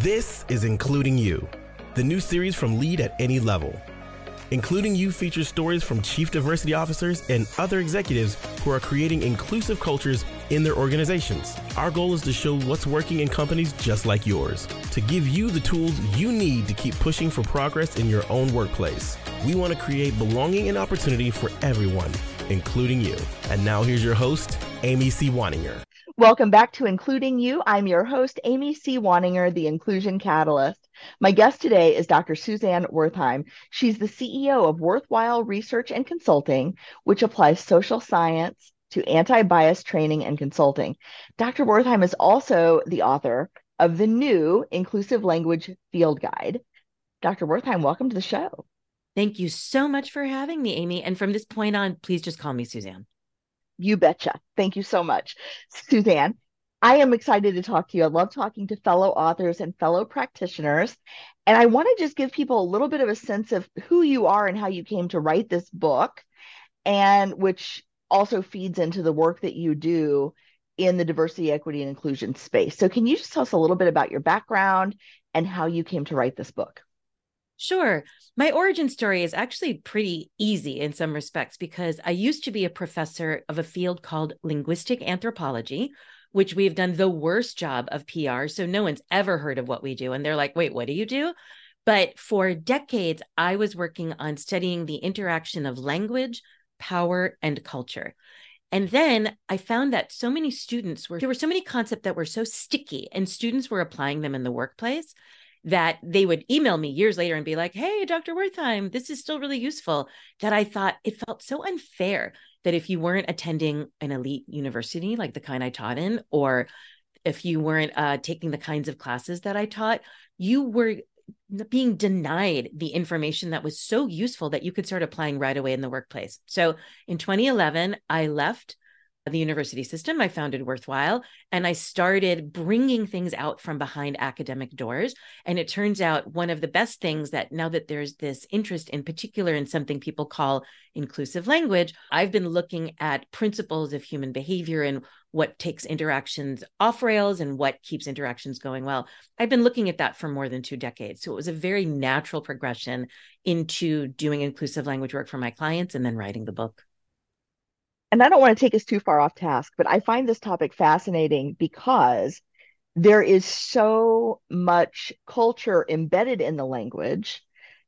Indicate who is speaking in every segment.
Speaker 1: This is Including You, the new series from Lead at Any Level. Including You features stories from chief diversity officers and other executives who are creating inclusive cultures in their organizations. Our goal is to show what's working in companies just like yours, to give you the tools you need to keep pushing for progress in your own workplace. We want to create belonging and opportunity for everyone, including you. And now here's your host, Amy C. Waninger.
Speaker 2: Welcome back to Including You. I'm your host, Amy C. Waninger, the Inclusion Catalyst. My guest today is Dr. Suzanne Wertheim. She's the CEO of Worthwhile Research and Consulting, which applies social science to anti-bias training and consulting. Dr. Wertheim is also the author of the new Inclusive Language Field Guide. Dr. Wertheim, welcome to the show.
Speaker 3: Thank you so much for having me, Amy. And from this point on, please just call me Suzanne.
Speaker 2: You betcha. Thank you so much. Suzanne, I am excited to talk to you. I love talking to fellow authors and fellow practitioners. And I want to just give people a little bit of a sense of who you are and how you came to write this book, and which also feeds into the work that you do in the diversity, equity, and inclusion space. So can you just tell us a little bit about your background and how you came to write this book?
Speaker 3: Sure. My origin story is actually pretty easy in some respects because I used to be a professor of a field called linguistic anthropology, which we've done the worst job of PR. So no one's ever heard of what we do. And they're like, wait, what do you do? But for decades, I was working on studying the interaction of language, power, and culture. And then I found that so many students there were so many concepts that were so sticky and students were applying them in the workplace that they would email me years later and be like, hey, Dr. Wertheim, this is still really useful, that I thought it felt so unfair that if you weren't attending an elite university like the kind I taught in, or if you weren't taking the kinds of classes that I taught, you were being denied the information that was so useful that you could start applying right away in the workplace. So in 2011, I left the university system. I founded Worthwhile, and I started bringing things out from behind academic doors. And it turns out one of the best things that now that there's this interest in particular in something people call inclusive language, I've been looking at principles of human behavior and what takes interactions off rails and what keeps interactions going well. I've been looking at that for more than 2 decades. So it was a very natural progression into doing inclusive language work for my clients and then writing the book.
Speaker 2: And I don't want to take us too far off task, but I find this topic fascinating because there is so much culture embedded in the language.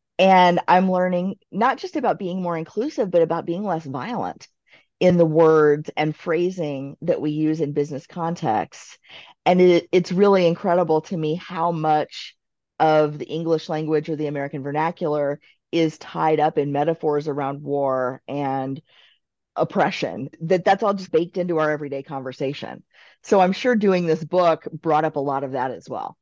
Speaker 2: And I'm learning not just about being more inclusive, but about being less violent in the words and phrasing that we use in business contexts. And it's really incredible to me how much of the English language or the American vernacular is tied up in metaphors around war and oppression, that's all just baked into our everyday conversation. So I'm sure doing this book brought up a lot of that as well.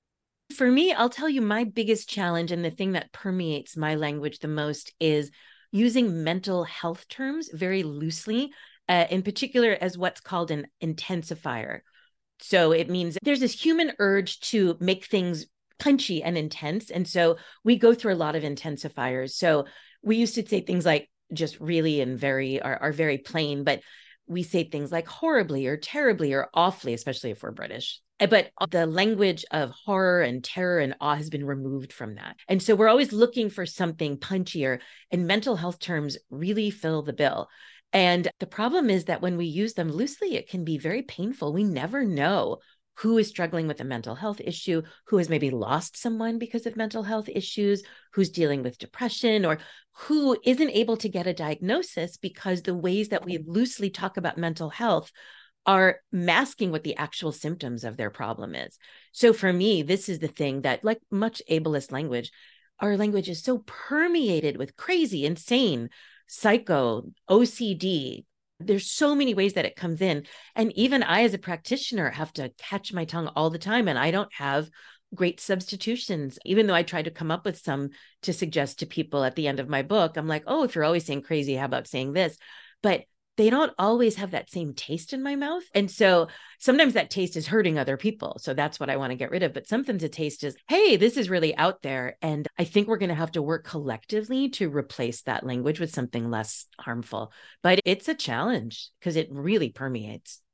Speaker 3: For me, I'll tell you my biggest challenge and the thing that permeates my language the most is using mental health terms very loosely, in particular as what's called an intensifier. So it means there's this human urge to make things punchy and intense. And so we go through a lot of intensifiers. So we used to say things like just really and are very plain, but we say things like horribly or terribly or awfully, especially if we're British. But the language of horror and terror and awe has been removed from that. And so we're always looking for something punchier, and mental health terms really fill the bill. And the problem is that when we use them loosely, it can be very painful. We never know who is struggling with a mental health issue, who has maybe lost someone because of mental health issues, who's dealing with depression, or who isn't able to get a diagnosis because the ways that we loosely talk about mental health are masking what the actual symptoms of their problem is. So for me, this is the thing that, like much ableist language, our language is so permeated with crazy, insane, psycho, OCD. There's so many ways that it comes in. And even I, as a practitioner, have to catch my tongue all the time. And I don't have great substitutions, even though I try to come up with some to suggest to people at the end of my book. I'm like, oh, if you're always saying crazy, how about saying this? But they don't always have that same taste in my mouth. And so sometimes that taste is hurting other people. So that's what I want to get rid of. But sometimes the taste is, hey, this is really out there. And I think we're going to have to work collectively to replace that language with something less harmful. But it's a challenge because it really permeates.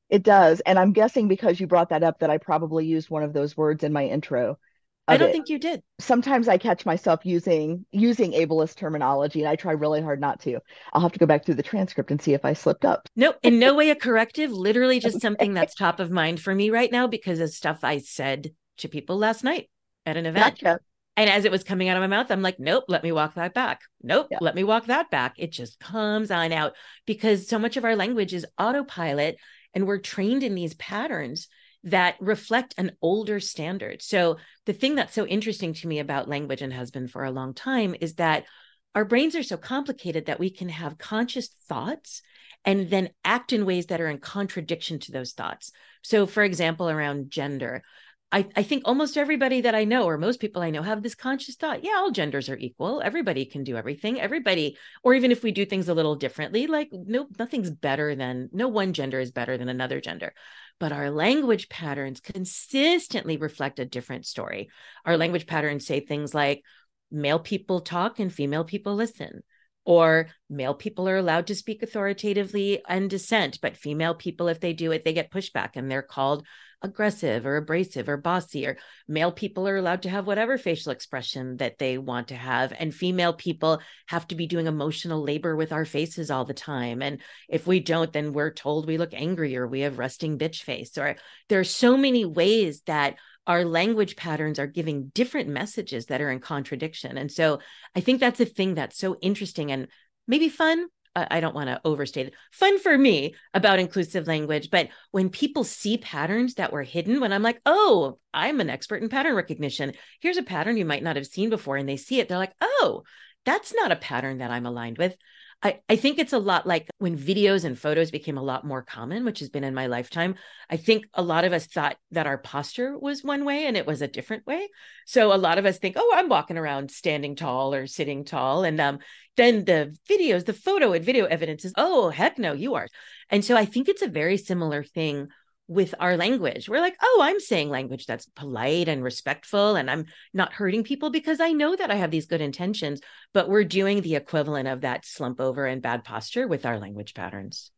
Speaker 2: It does. And I'm guessing because you brought that up that I probably used one of those words in my intro
Speaker 3: I
Speaker 2: of
Speaker 3: don't
Speaker 2: it.
Speaker 3: think you did.
Speaker 2: Sometimes I catch myself using ableist terminology, and I try really hard not to. I'll have to go back through the transcript and see if I slipped up.
Speaker 3: No, in no way a corrective, literally just something
Speaker 2: Okay.
Speaker 3: that's top of mind for me right now because of stuff I said to people last night at an event.
Speaker 2: Gotcha.
Speaker 3: And as it was coming out of my mouth, I'm like, nope, let me walk that back. Nope,
Speaker 2: Yeah.
Speaker 3: let me walk that back. It just comes on out because so much of our language is autopilot and we're trained in these patterns that reflect an older standard. So the thing that's so interesting to me about language and has been for a long time is that our brains are so complicated that we can have conscious thoughts and then act in ways that are in contradiction to those thoughts. So, for example, around gender, I think almost everybody that I know, or most people I know, have this conscious thought. Yeah, all genders are equal. Everybody can do everything. Everybody, or even if we do things a little differently, like no, nothing's better than, no one gender is better than another gender. But our language patterns consistently reflect a different story. Our language patterns say things like male people talk and female people listen. Or male people are allowed to speak authoritatively and dissent, but female people, if they do it, they get pushback and they're called aggressive or abrasive or bossy. Or male people are allowed to have whatever facial expression that they want to have. And female people have to be doing emotional labor with our faces all the time. And if we don't, then we're told we look angry or we have resting bitch face. Or there are so many ways that our language patterns are giving different messages that are in contradiction. And so I think that's a thing that's so interesting and maybe fun. I don't want to overstate it. Fun for me about inclusive language. But when people see patterns that were hidden, when I'm like, oh, I'm an expert in pattern recognition. Here's a pattern you might not have seen before. And they see it, they're like, oh, that's not a pattern that I'm aligned with. I think it's a lot like when videos and photos became a lot more common, which has been in my lifetime. I think a lot of us thought that our posture was one way and it was a different way. So a lot of us think, oh, I'm walking around standing tall or sitting tall. And then the videos, the photo and video evidence is, oh, heck no, you are. And so I think it's a very similar thing with our language. We're like, oh, I'm saying language that's polite and respectful, and I'm not hurting people because I know that I have these good intentions, but we're doing the equivalent of that slump over and bad posture with our language patterns.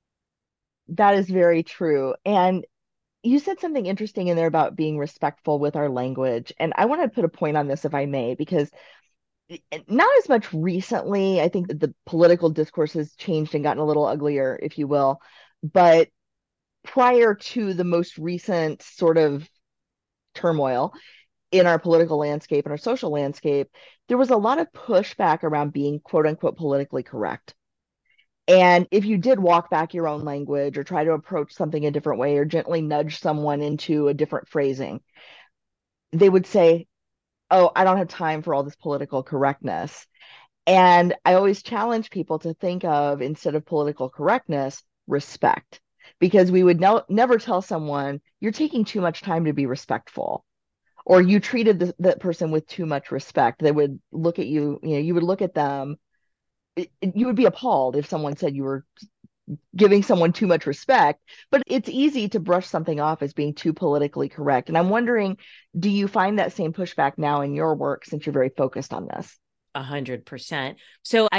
Speaker 2: That is very true. And you said something interesting in there about being respectful with our language. And I want to put a point on this, if I may, because not as much recently. I think that the political discourse has changed and gotten a little uglier, if you will. But prior to the most recent sort of turmoil in our political landscape and our social landscape, there was a lot of pushback around being quote unquote politically correct. And if you did walk back your own language or try to approach something a different way or gently nudge someone into a different phrasing, they would say, oh, I don't have time for all this political correctness. And I always challenge people to think of, instead of political correctness, respect. Because we would never tell someone, you're taking too much time to be respectful, or you treated that person with too much respect. They would look at you, you would look at them, you would be appalled if someone said you were giving someone too much respect, but it's easy to brush something off as being too politically correct. And I'm wondering, do you find that same pushback now in your work since you're very focused on this?
Speaker 3: 100%. So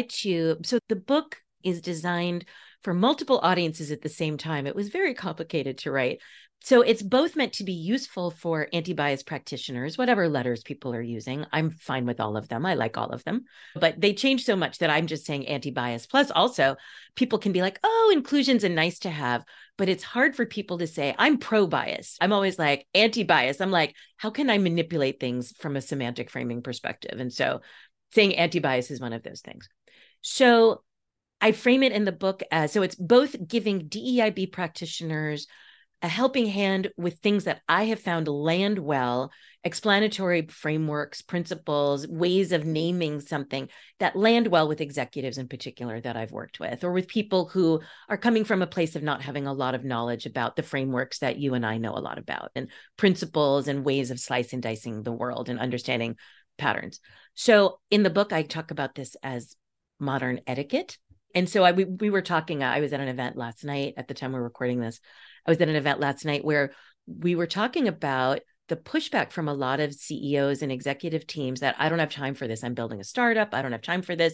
Speaker 3: the book is designed for multiple audiences at the same time. It was very complicated to write. So it's both meant to be useful for anti-bias practitioners, whatever letters people are using. I'm fine with all of them. I like all of them, but they change so much that I'm just saying anti-bias. Plus also people can be like, oh, inclusion's a nice to have, but it's hard for people to say I'm pro-bias. I'm always like anti-bias. I'm like, how can I manipulate things from a semantic framing perspective? And so saying anti-bias is one of those things. So I frame it in the book as, so it's both giving DEIB practitioners a helping hand with things that I have found land well, explanatory frameworks, principles, ways of naming something that land well with executives in particular that I've worked with, or with people who are coming from a place of not having a lot of knowledge about the frameworks that you and I know a lot about, and principles and ways of slice and dicing the world and understanding patterns. So in the book, I talk about this as modern etiquette. And so we were talking, I was at an event last night at the time we're recording this. I was at an event last night where we were talking about the pushback from a lot of CEOs and executive teams that I don't have time for this. I'm building a startup. I don't have time for this.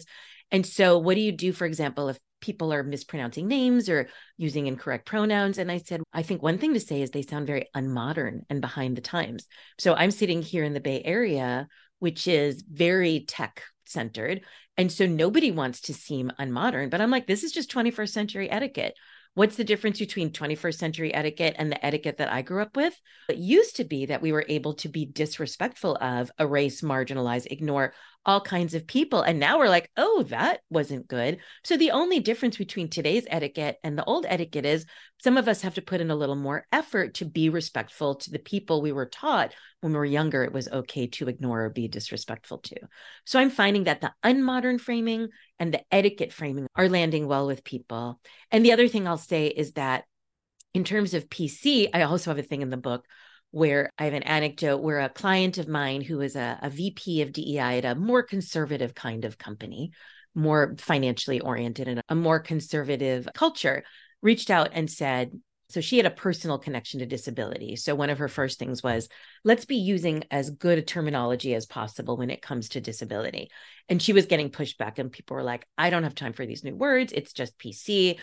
Speaker 3: And so what do you do, for example, if people are mispronouncing names or using incorrect pronouns? And I said, I think one thing to say is they sound very unmodern and behind the times. So I'm sitting here in the Bay Area, which is very tech centered. And so nobody wants to seem unmodern, but I'm like, this is just 21st century etiquette. What's the difference between 21st century etiquette and the etiquette that I grew up with? It used to be that we were able to be disrespectful of, erase, marginalize, ignore all kinds of people. And now we're like, oh, that wasn't good. So the only difference between today's etiquette and the old etiquette is some of us have to put in a little more effort to be respectful to the people we were taught when we were younger it was okay to ignore or be disrespectful to. So I'm finding that the unmodern framing and the etiquette framing are landing well with people. And the other thing I'll say is that in terms of PC, I also have a thing in the book where I have an anecdote where a client of mine who is a VP of DEI at a more conservative kind of company, more financially oriented and a more conservative culture, reached out and said, so she had a personal connection to disability. So one of her first things was, let's be using as good a terminology as possible when it comes to disability. And she was getting pushback and people were like, I don't have time for these new words. It's just PC.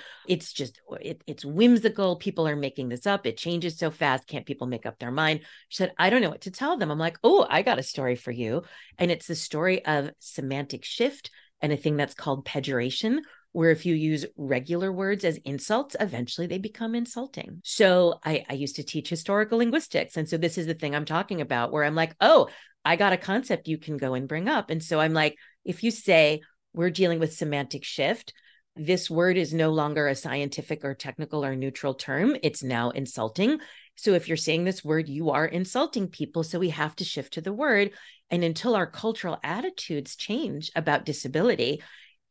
Speaker 3: It's whimsical. People are making this up. It changes so fast. Can't people make up their mind? She said, I don't know what to tell them. I'm like, oh, I got a story for you. And it's the story of semantic shift and a thing that's called pejoration, where if you use regular words as insults, eventually they become insulting. So I used to teach historical linguistics. And so this is the thing I'm talking about where I'm like, oh, I got a concept you can go and bring up. And so I'm like, if you say we're dealing with semantic shift, this word is no longer a scientific or technical or neutral term. It's now insulting. So if you're saying this word, you are insulting people. So we have to shift to the word. And until our cultural attitudes change about disability,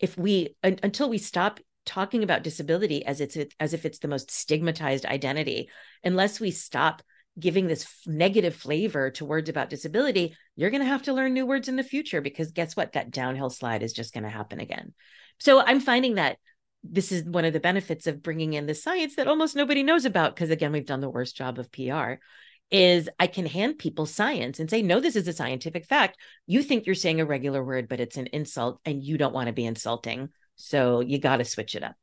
Speaker 3: until we stop talking about disability as if it's the most stigmatized identity, unless we stop giving this negative flavor to words about disability, you're going to have to learn new words in the future, because guess what? That downhill slide is just going to happen again. So I'm finding that this is one of the benefits of bringing in the science that almost nobody knows about, because again, we've done the worst job of PR, is I can hand people science and say, no, this is a scientific fact. You think you're saying a regular word, but it's an insult and you don't want to be insulting. So you got to switch it up.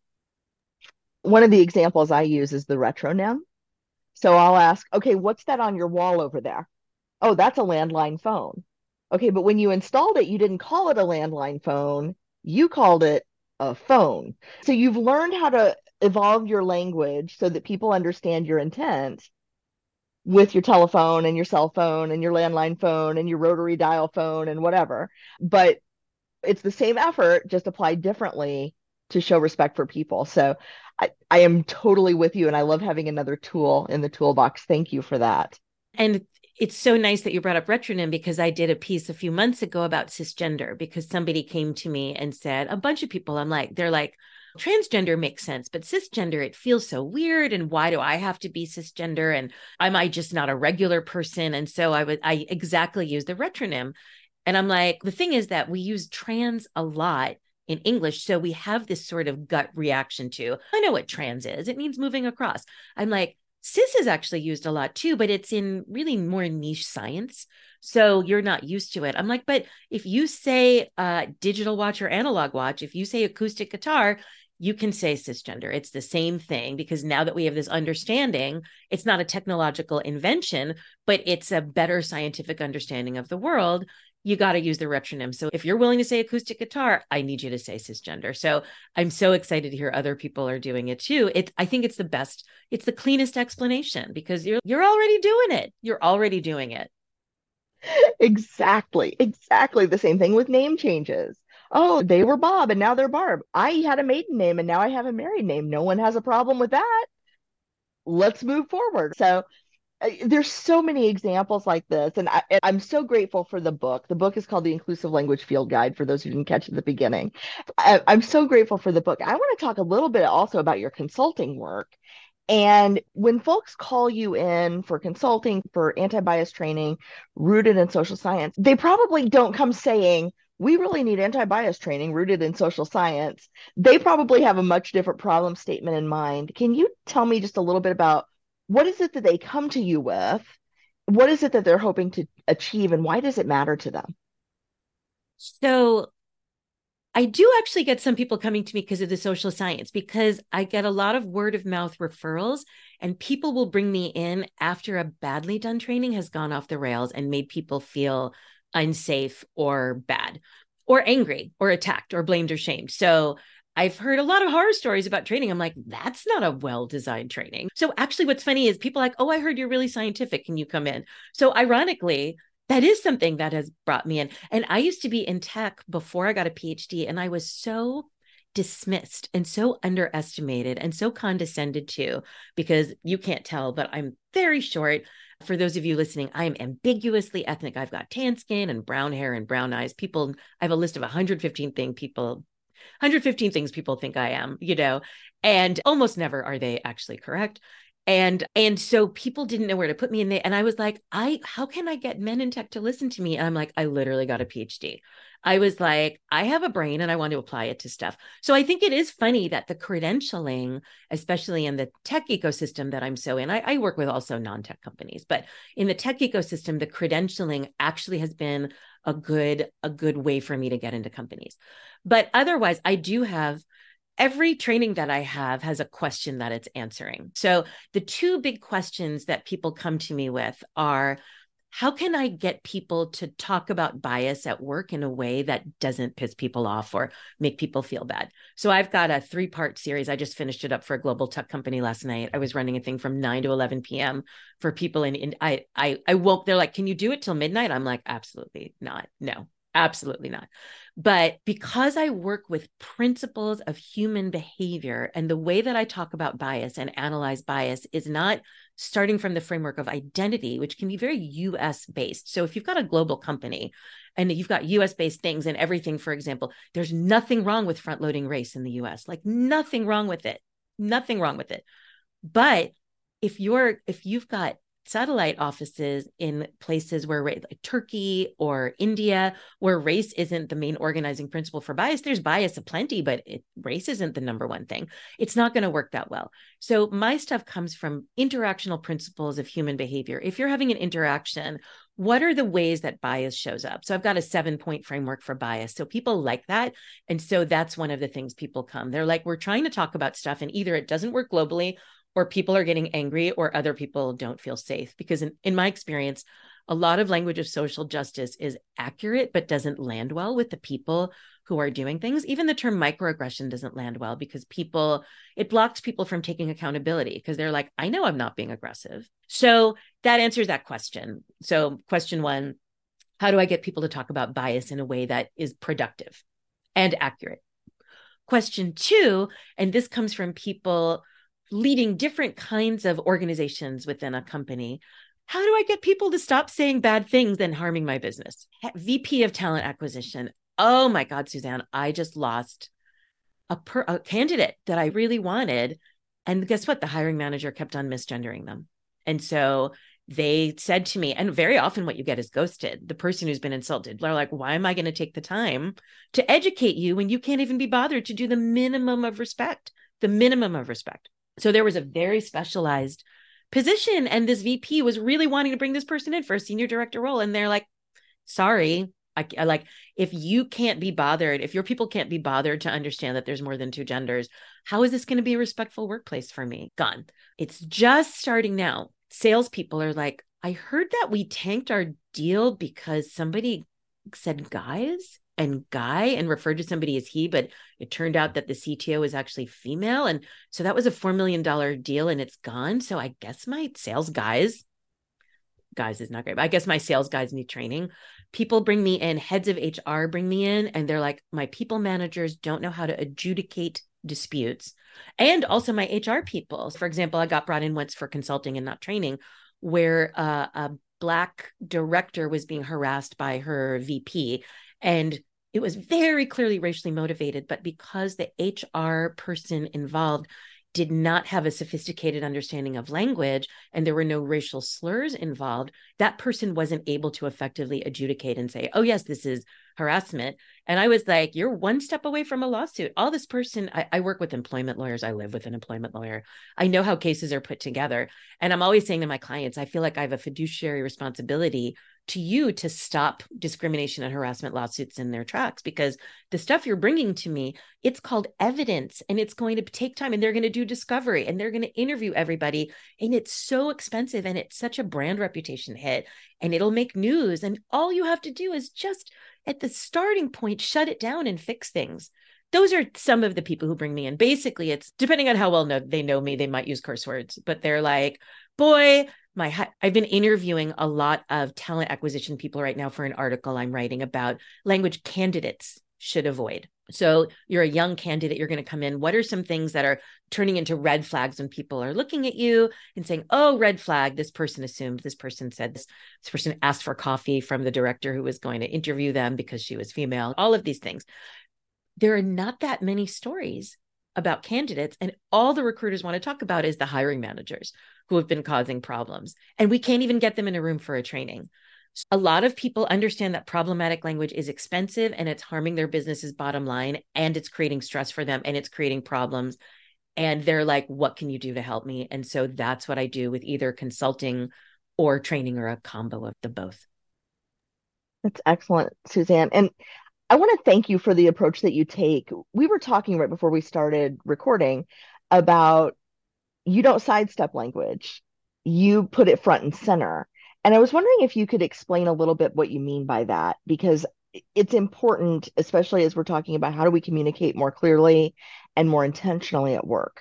Speaker 2: One of the examples I use is the retronym. So I'll ask, okay, what's that on your wall over there? Oh, that's a landline phone. Okay, but when you installed it, you didn't call it a landline phone. You called it a phone. So you've learned how to evolve your language so that people understand your intent with your telephone and your cell phone and your landline phone and your rotary dial phone and whatever. But it's the same effort, just applied differently to show respect for people. So I am totally with you. And I love having another tool in the toolbox. Thank you for that.
Speaker 3: And it's so nice that you brought up retronym, because I did a piece a few months ago about cisgender, because somebody came to me and said, a bunch of people, they're like, transgender makes sense, but cisgender, it feels so weird. And why do I have to be cisgender? And am I just not a regular person? And so I exactly use the retronym. And I'm like, the thing is that we use trans a lot in English. So we have this sort of gut reaction to, I know what trans is. It means moving across. I'm like, cis is actually used a lot too, but it's in really more niche science. So you're not used to it. I'm like, but if you say digital watch or analog watch, if you say acoustic guitar, you can say cisgender. It's the same thing, because now that we have this understanding, it's not a technological invention, but it's a better scientific understanding of the world. You got to use the retronym. So if you're willing to say acoustic guitar, I need you to say cisgender. So I'm so excited to hear other people are doing it too. I think it's the best, it's the cleanest explanation, because you're already doing it. You're already doing it.
Speaker 2: Exactly the same thing with name changes. Oh, they were Bob and now they're Barb. I had a maiden name and now I have a married name. No one has a problem with that. Let's move forward. So there's so many examples like this, and I'm so grateful for the book. The book is called The Inclusive Language Field Guide, for those who didn't catch it at the beginning. I'm so grateful for the book. I want to talk a little bit also about your consulting work. And when folks call you in for consulting, for anti-bias training rooted in social science, they probably don't come saying, we really need anti-bias training rooted in social science. They probably have a much different problem statement in mind. Can you tell me just a little bit about what is it that they come to you with? What is it that they're hoping to achieve, and why does it matter to them?
Speaker 3: So I do actually get some people coming to me because of the social science, because I get a lot of word of mouth referrals, and people will bring me in after a badly done training has gone off the rails and made people feel unsafe or bad or angry or attacked or blamed or shamed. So I've heard a lot of horror stories about training. I'm like, that's not a well-designed training. So actually what's funny is people are like, oh, I heard you're really scientific. Can you come in? So ironically, that is something that has brought me in. And I used to be in tech before I got a PhD, and I was so dismissed and so underestimated and so condescended to, because you can't tell, but I'm very short. For those of you listening, I'm ambiguously ethnic. I've got tan skin and brown hair and brown eyes. People, I have a list of 115 things people think I am, and almost never are they actually correct. And so people didn't know where to put me in there. And I was like, how can I get men in tech to listen to me? And I'm like, I literally got a PhD. I was like, I have a brain and I want to apply it to stuff. So I think it is funny that the credentialing, especially in the tech ecosystem that I'm so in, I work with also non-tech companies, but in the tech ecosystem, the credentialing actually has been a good way for me to get into companies. But otherwise, I do have every training that I have has a question that it's answering. So the two big questions that people come to me with are, how can I get people to talk about bias at work in a way that doesn't piss people off or make people feel bad? So I've got a 3-part series. I just finished it up for a global tech company last night. I was running a thing from 9 to 11 p.m. for people. And I woke, they're like, can you do it till midnight? I'm like, absolutely not. No, absolutely not. But because I work with principles of human behavior, and the way that I talk about bias and analyze bias is not starting from the framework of identity, which can be very US based. So if you've got a global company and you've got US based things and everything, for example, there's nothing wrong with front loading race in the US, like nothing wrong with it, nothing wrong with it. But if you've got satellite offices in places where like Turkey or India, where race isn't the main organizing principle for bias, there's bias aplenty, but race isn't the number one thing. It's not going to work that well. So my stuff comes from interactional principles of human behavior. If you're having an interaction, what are the ways that bias shows up? So I've got a 7-point framework for bias. So people like that. And so that's one of the things people come. They're like, we're trying to talk about stuff, and either it doesn't work globally, or people are getting angry, or other people don't feel safe. Because in my experience, a lot of language of social justice is accurate, but doesn't land well with the people who are doing things. Even the term microaggression doesn't land well because it blocks people from taking accountability, because they're like, I know I'm not being aggressive. So that answers that question. So question 1, how do I get people to talk about bias in a way that is productive and accurate? Question 2, and this comes from people leading different kinds of organizations within a company. How do I get people to stop saying bad things and harming my business? VP of talent acquisition. Oh my God, Suzanne, I just lost a candidate that I really wanted. And guess what? The hiring manager kept on misgendering them. And so they said to me, and very often what you get is ghosted. The person who's been insulted, they're like, why am I going to take the time to educate you when you can't even be bothered to do the minimum of respect? The minimum of respect. So there was a very specialized position, and this VP was really wanting to bring this person in for a senior director role. And they're like, sorry, I like, if you can't be bothered, if your people can't be bothered to understand that there's more than 2 genders, how is this going to be a respectful workplace for me? Gone. It's just starting now. Salespeople are like, I heard that we tanked our deal because somebody said guys and guy and referred to somebody as he, but it turned out that the CTO is actually female. And so that was a $4 million deal and it's gone. So I guess my sales guys is not great, but I guess my sales guys need training. People bring me in, heads of HR bring me in, and they're like, my people managers don't know how to adjudicate disputes. And also my HR people. For example, I got brought in once for consulting and not training, where a Black director was being harassed by her VP. And it was very clearly racially motivated, but because the HR person involved did not have a sophisticated understanding of language and there were no racial slurs involved, that person wasn't able to effectively adjudicate and say, oh, yes, this is harassment. And I was like, you're one step away from a lawsuit. All this person, I work with employment lawyers. I live with an employment lawyer. I know how cases are put together. And I'm always saying to my clients, I feel like I have a fiduciary responsibility to you to stop discrimination and harassment lawsuits in their tracks, because the stuff you're bringing to me, it's called evidence, and it's going to take time, and they're going to do discovery, and they're going to interview everybody. And it's so expensive, and it's such a brand reputation hit, and it'll make news. And all you have to do is just at the starting point, shut it down and fix things. Those are some of the people who bring me in. Basically, it's depending on how well they know me, they might use curse words, but they're like, boy, I've been interviewing a lot of talent acquisition people right now for an article I'm writing about language candidates should avoid. So you're a young candidate, you're going to come in. What are some things that are turning into red flags when people are looking at you and saying, oh, red flag, this person assumed, this person said this person asked for coffee from the director who was going to interview them because she was female, all of these things. There are not that many stories about candidates, and all the recruiters want to talk about is the hiring managers who have been causing problems. And we can't even get them in a room for a training. A lot of people understand that problematic language is expensive, and it's harming their business's bottom line, and it's creating stress for them, and it's creating problems. And they're like, what can you do to help me? And so that's what I do with either consulting or training, or a combo of the both.
Speaker 2: That's excellent, Suzanne. And I want to thank you for the approach that you take. We were talking right before we started recording about you don't sidestep language. You put it front and center. And I was wondering if you could explain a little bit what you mean by that, because it's important, especially as we're talking about how do we communicate more clearly and more intentionally at work.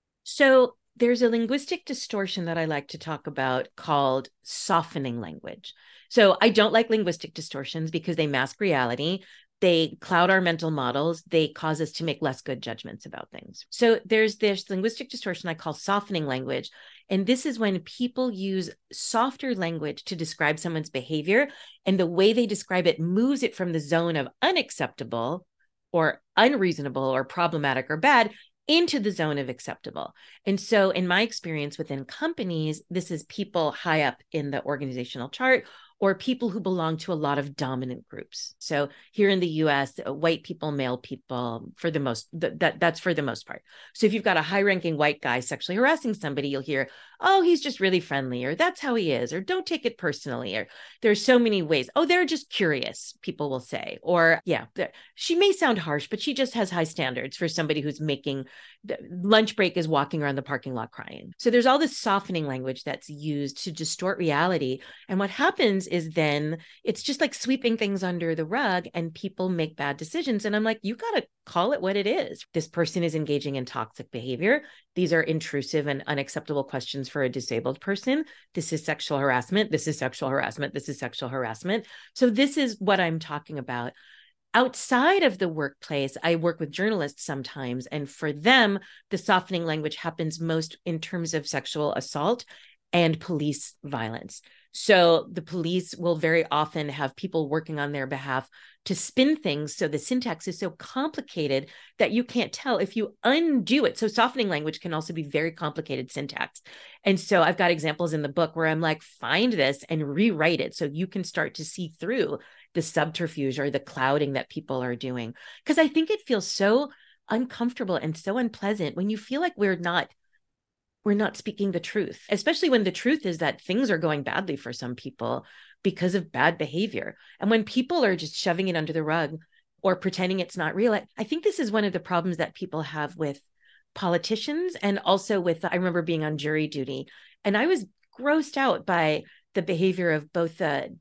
Speaker 3: So there's a linguistic distortion that I like to talk about called softening language. So I don't like linguistic distortions because they mask reality. They cloud our mental models. They cause us to make less good judgments about things. So there's this linguistic distortion I call softening language. And this is when people use softer language to describe someone's behavior. And the way they describe it moves it from the zone of unacceptable or unreasonable or problematic or bad into the zone of acceptable. And so in my experience within companies, this is people high up in the organizational chart, or people who belong to a lot of dominant groups. So here in the US, white people, male people, for the most, that's for the most part. So if you've got a high-ranking white guy sexually harassing somebody, you'll hear, oh, he's just really friendly, or that's how he is, or don't take it personally, or there's so many ways. Oh, they're just curious, people will say. Or yeah, she may sound harsh, but she just has high standards for somebody who's making lunch break is walking around the parking lot crying. So there's all this softening language that's used to distort reality. And what happens is then it's just like sweeping things under the rug, and people make bad decisions. And I'm like, you got to call it what it is. This person is engaging in toxic behavior. These are intrusive and unacceptable questions for a disabled person. This is sexual harassment. This is sexual harassment. This is sexual harassment. So this is what I'm talking about. Outside of the workplace, I work with journalists sometimes, and for them, the softening language happens most in terms of sexual assault and police violence. So the police will very often have people working on their behalf to spin things. So the syntax is so complicated that you can't tell if you undo it. So softening language can also be very complicated syntax. And so I've got examples in the book where I'm like, find this and rewrite it so you can start to see through the subterfuge or the clouding that people are doing. Because I think it feels so uncomfortable and so unpleasant when you feel like we're not speaking the truth, especially when the truth is that things are going badly for some people because of bad behavior. And when people are just shoving it under the rug or pretending it's not real, I think this is one of the problems that people have with politicians, and also with, I remember being on jury duty, and I was grossed out by the behavior of both the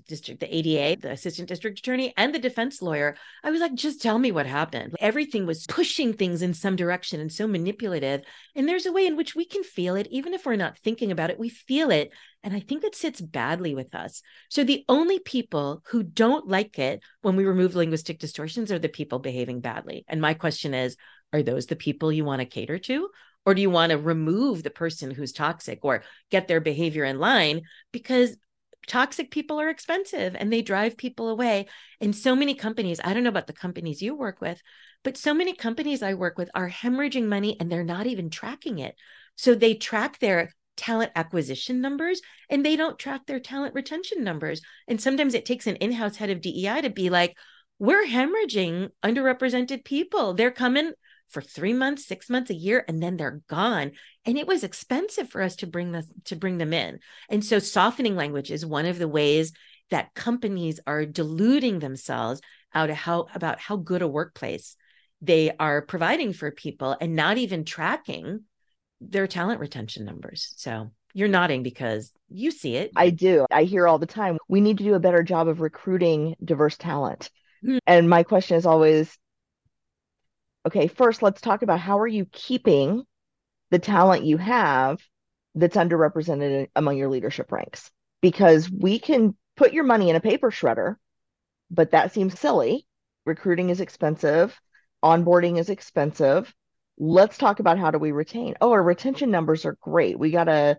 Speaker 3: ADA, the assistant district attorney, and the defense lawyer. I was like, just tell me what happened. Everything was pushing things in some direction and so manipulative. And there's a way in which we can feel it, even if we're not thinking about it, we feel it. And I think it sits badly with us. So the only people who don't like it when we remove linguistic distortions are the people behaving badly. And my question is, are those the people you want to cater to? Or do you want to remove the person who's toxic or get their behavior in line? Because toxic people are expensive and they drive people away. And so many companies, I don't know about the companies you work with, but so many companies I work with are hemorrhaging money and they're not even tracking it. So they track their talent acquisition numbers and they don't track their talent retention numbers. And sometimes it takes an in-house head of DEI to be like, we're hemorrhaging underrepresented people. They're coming for 3 months, 6 months, a year, and then they're gone. And it was expensive for us to bring them in. And so softening language is one of the ways that companies are deluding themselves about how good a workplace they are providing for people and not even tracking their talent retention numbers. So you're nodding because you see it.
Speaker 2: I do. I hear all the time, we need to do a better job of recruiting diverse talent. And my question is always, okay, first, let's talk about how are you keeping the talent you have that's underrepresented among your leadership ranks? Because we can put your money in a paper shredder, but that seems silly. Recruiting is expensive. Onboarding is expensive. Let's talk about how do we retain? Oh, our retention numbers are great. We got an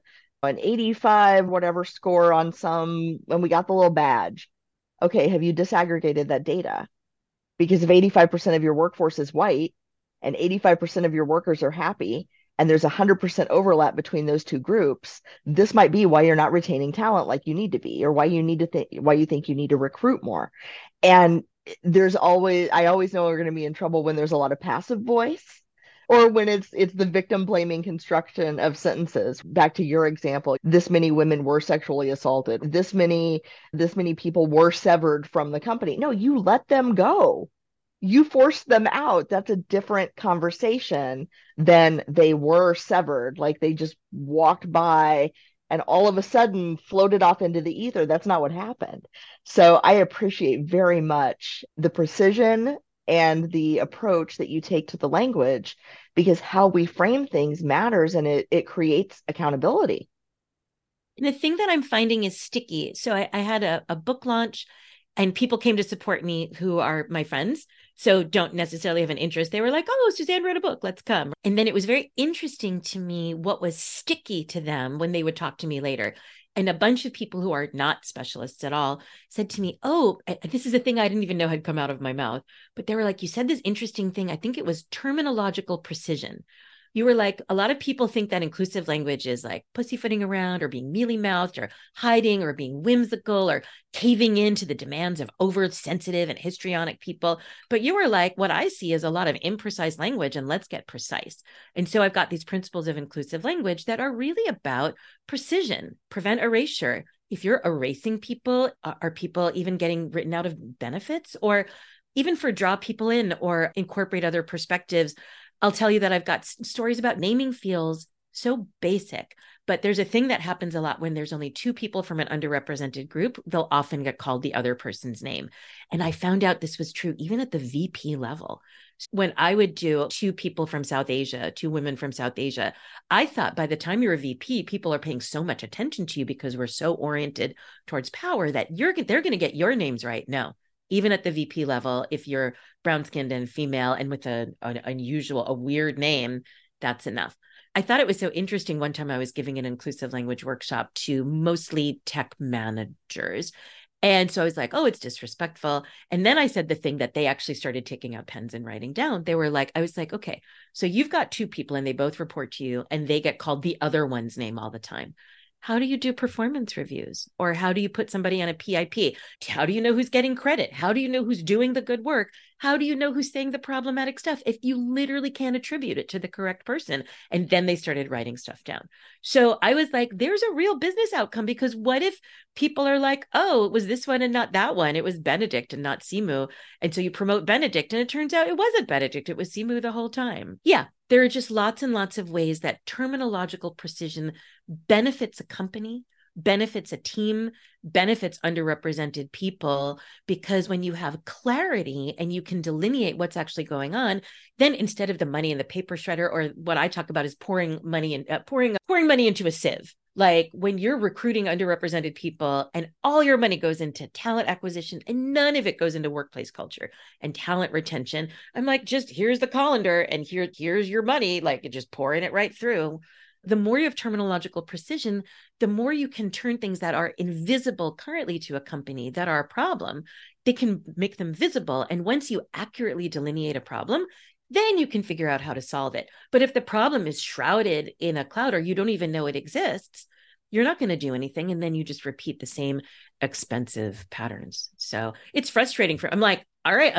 Speaker 2: 85 whatever score on some, and we got the little badge. Okay, have you disaggregated that data? Because if 85% of your workforce is white and 85% of your workers are happy, and there's 100% overlap between those two groups, this might be why you're not retaining talent like you need to be, or why you think you need to recruit more. And I always know we're going to be in trouble when there's a lot of passive voice, or when it's the victim blaming construction of sentences. Back to your example, this many women were sexually assaulted, this many people were severed from the company. No, you let them go. You force them out. That's a different conversation than they were severed. Like they just walked by and all of a sudden floated off into the ether. That's not what happened. So I appreciate very much the precision and the approach that you take to the language, because how we frame things matters, and it creates accountability.
Speaker 3: And the thing that I'm finding is sticky. So I had a book launch and people came to support me who are my friends, so don't necessarily have an interest. They were like, oh, Suzanne wrote a book, let's come. And then it was very interesting to me what was sticky to them when they would talk to me later. And a bunch of people who are not specialists at all said to me, oh, this is a thing I didn't even know had come out of my mouth. But they were like, you said this interesting thing. I think it was terminological precision. You were like, a lot of people think that inclusive language is like pussyfooting around or being mealy-mouthed or hiding or being whimsical or caving into the demands of oversensitive and histrionic people. But you were like, what I see is a lot of imprecise language, and let's get precise. And so I've got these principles of inclusive language that are really about precision, prevent erasure. If you're erasing people, are people even getting written out of benefits? Or even for draw people in or incorporate other perspectives, I'll tell you that I've got stories about naming feels so basic, but there's a thing that happens a lot when there's only two people from an underrepresented group. They'll often get called the other person's name. And I found out this was true even at the VP level. When I would do two people from South Asia, two women from South Asia, I thought by the time you're a VP, people are paying so much attention to you because we're so oriented towards power that they're going to get your names right. No. Even at the VP level, if you're brown-skinned and female and with a weird name, that's enough. I thought it was so interesting. One time I was giving an inclusive language workshop to mostly tech managers. And so I was like, oh, it's disrespectful. And then I said the thing that they actually started taking out pens and writing down. They were like, I was like, okay, so you've got two people and they both report to you and they get called the other one's name all the time. How do you do performance reviews? Or how do you put somebody on a PIP? How do you know who's getting credit? How do you know who's doing the good work? How do you know who's saying the problematic stuff if you literally can't attribute it to the correct person? And then they started writing stuff down. So I was like, there's a real business outcome, because what if people are like, oh, it was this one and not that one. It was Benedict and not Simu. And so you promote Benedict and it turns out it wasn't Benedict. It was Simu the whole time. Yeah, there are just lots and lots of ways that terminological precision benefits a company, benefits a team, benefits underrepresented people, because when you have clarity and you can delineate what's actually going on, then instead of the money in the paper shredder, or what I talk about is pouring money into a sieve. Like when you're recruiting underrepresented people and all your money goes into talent acquisition and none of it goes into workplace culture and talent retention, I'm like, just here's the colander and here's your money, like just pouring it right through. The more you have terminological precision, the more you can turn things that are invisible currently to a company that are a problem, they can make them visible. And once you accurately delineate a problem, then you can figure out how to solve it. But if the problem is shrouded in a cloud or you don't even know it exists, you're not going to do anything. And then you just repeat the same expensive patterns. So it's frustrating I'm like, all right,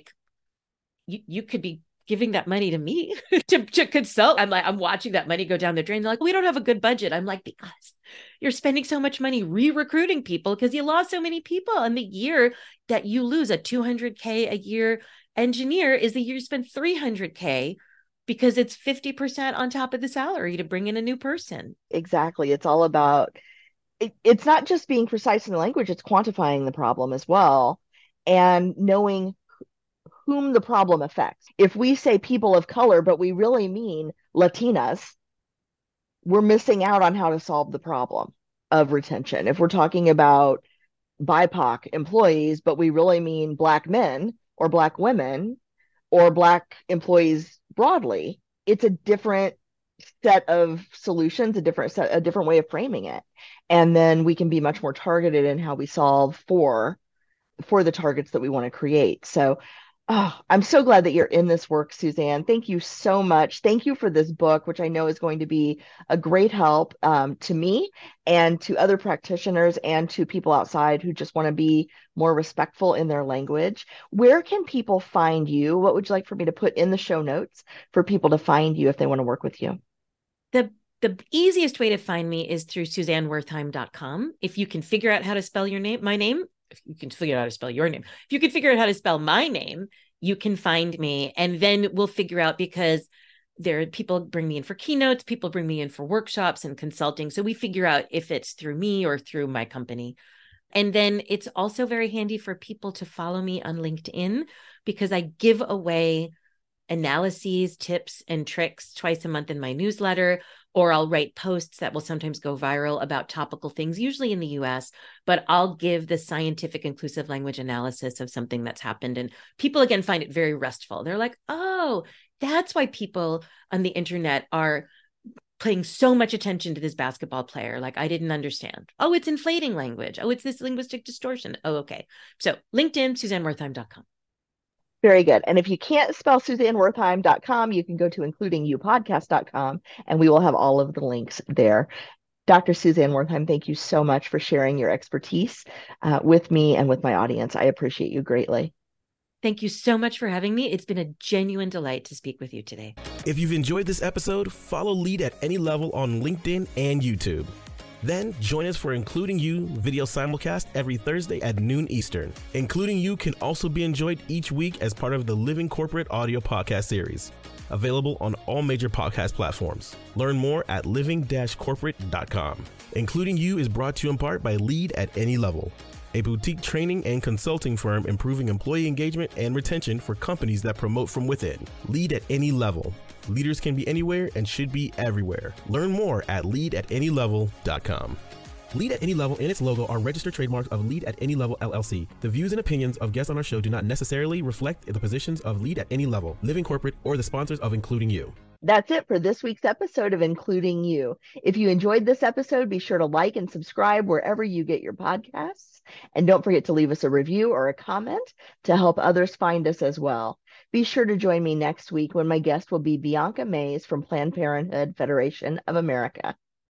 Speaker 3: you could be giving that money to me to consult. I'm watching that money go down the drain. They're like, we don't have a good budget. I'm like, because You're spending so much money re-recruiting people because you lost so many people. And the year that you lose a $200K a year engineer is the year you spend $300K because it's 50% on top of the salary to bring in a new person.
Speaker 2: Exactly. It's all about, it's not just being precise in the language, it's quantifying the problem as well and knowing whom the problem affects. If we say people of color, but we really mean Latinas, we're missing out on how to solve the problem of retention. If we're talking about BIPOC employees, but we really mean Black men or Black women or Black employees broadly, it's a different set of solutions, a different way of framing it. And then we can be much more targeted in how we solve for the targets that we want to create. So I'm so glad that you're in this work, Suzanne. Thank you so much. Thank you for this book, which I know is going to be a great help to me and to other practitioners and to people outside who just want to be more respectful in their language. Where can people find you? What would you like for me to put in the show notes for people to find you if they want to work with you?
Speaker 3: The easiest way to find me is through SuzanneWertheim.com. If you can figure out how to spell my name, if you can figure out how to spell your name, if you can figure out how to spell my name, you can find me. And then we'll figure out, because there are people bring me in for keynotes, people bring me in for workshops and consulting. So we figure out if it's through me or through my company. And then it's also very handy for people to follow me on LinkedIn, because I give away analyses, tips, and tricks twice a month in my newsletter, or I'll write posts that will sometimes go viral about topical things, usually in the US, but I'll give the scientific inclusive language analysis of something that's happened. And people, again, find it very restful. They're like, oh, that's why people on the internet are paying so much attention to this basketball player. Like, I didn't understand. Oh, it's inflating language. Oh, it's this linguistic distortion. Oh, okay. So LinkedIn, SuzanneWertheim.com.
Speaker 2: Very good. And if you can't spell SuzanneWertheim.com, you can go to includingyoupodcast.com and we will have all of the links there. Dr. Suzanne Wertheim, thank you so much for sharing your expertise with me and with my audience. I appreciate you greatly.
Speaker 3: Thank you so much for having me. It's been a genuine delight to speak with you today.
Speaker 1: If you've enjoyed this episode, follow Lead at Any Level on LinkedIn and YouTube. Then join us for Including You video simulcast every Thursday at noon Eastern. Including You can also be enjoyed each week as part of the Living Corporate audio podcast series, available on all major podcast platforms. Learn more at living-corporate.com. Including You is brought to you in part by Lead at Any Level, a boutique training and consulting firm improving employee engagement and retention for companies that promote from within. Lead at Any Level. Leaders can be anywhere and should be everywhere. Learn more at leadatanylevel.com. Lead at Any Level and its logo are registered trademarks of Lead at Any Level LLC. The views and opinions of guests on our show do not necessarily reflect the positions of Lead at Any Level, Living Corporate, or the sponsors of Including You.
Speaker 2: That's it for this week's episode of Including You. If you enjoyed this episode, be sure to like and subscribe wherever you get your podcasts. And don't forget to leave us a review or a comment to help others find us as well. Be sure to join me next week when my guest will be Bianca Mays from Planned Parenthood Federation of America.